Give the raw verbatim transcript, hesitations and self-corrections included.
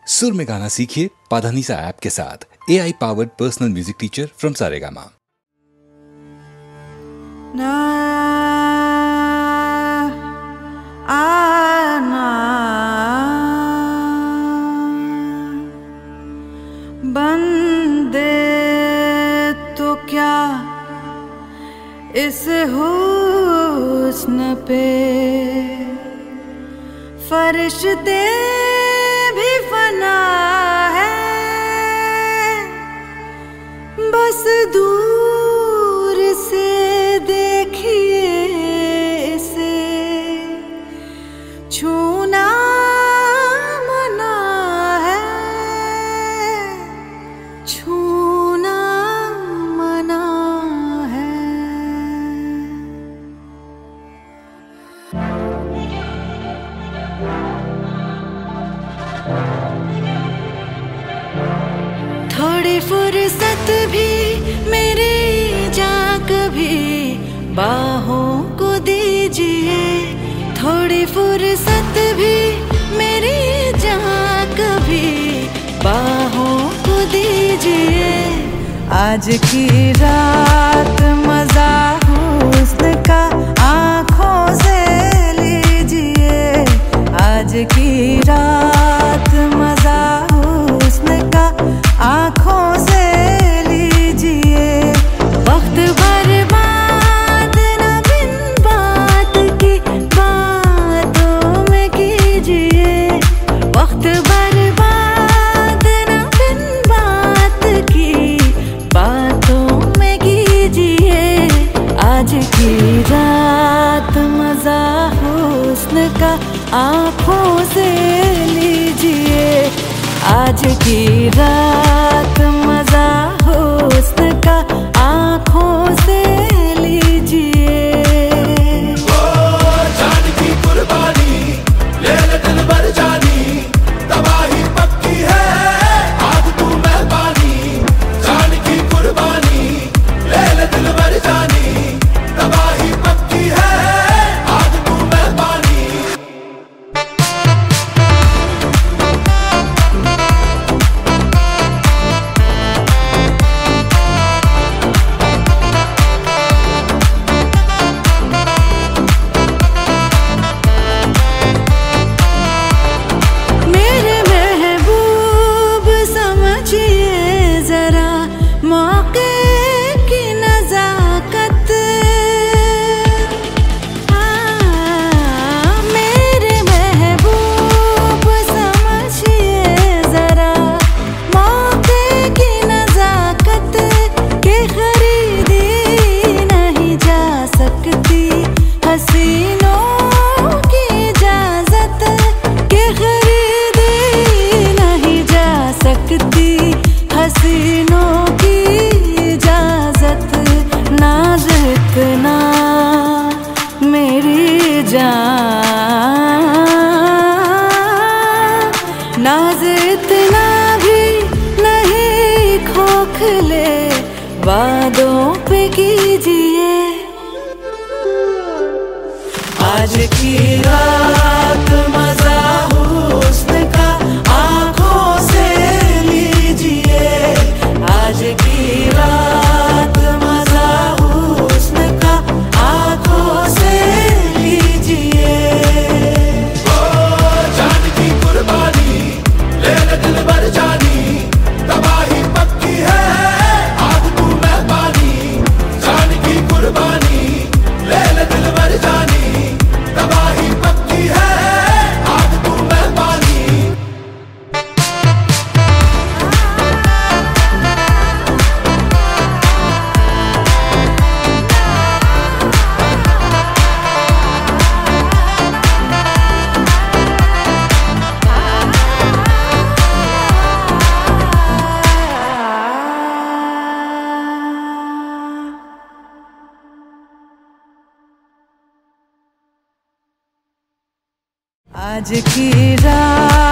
सुर में गाना सीखिए पाधानीसा ऐप के साथ। A I powered personal music teacher from Saregama. ना आना बंदे तो क्या इस हुस्न पे फरिश्ते भी फना है, बस दूर से देखिए इसे छूना मना है, छूना मना है। थोड़ी फुर्सत भी मेरी जान कभी बाहों को दीजिए, थोड़ी फुर्सत भी मेरी जान कभी बाहों को दीजिए। आज की रात मजा हुस्न का आँखों से लीजिए, आज की रात मजा हुस्न का आँखों से लीजिए। वक्त बर्बाद न बिन बात की बातों में कीजिए, वक्त बर्बाद न बिन बात की बातों में कीजिए। आज की रात मजा हुस्न का आँखों से लीजिए, आज की रात मजा हुस्न का आँखों से लीजिए। ओ जान की कुर्बानी ले ले दिल भर जानी, तबाही पक्की है आज तू मेहरबानी। जान की कुर्बानी ले ले दिल भर जानी, तबाही पक्की है आज तू मेहरबानी। मेरे महबूब समझिए जरा मौके की नजाकत, हाँ, मेरे महबूब समझिए जरा मौके की नजाकत के खरीदी नहीं जा सकती हसीनों की इजाजत, के खरीदी नहीं जा सकती हसीनों की इजाजत। नाज इतना मेरी जान, नाज इतना भी नहीं खोखले वादों पे कीजिए। आज की रात मजा हुस्न का आँखों से लीजिए, आज की रात मजा हुस्न का आँखों से लीजिए। ओ जान की कुर्बानी ले ले दिल भर जानी, तबाही पक्की है आज तू मेहरबानी। जान की कुर्बानी ले ले दिल भर जानी, तबाही पक्की है आज तू मेहरबानी। आज की रात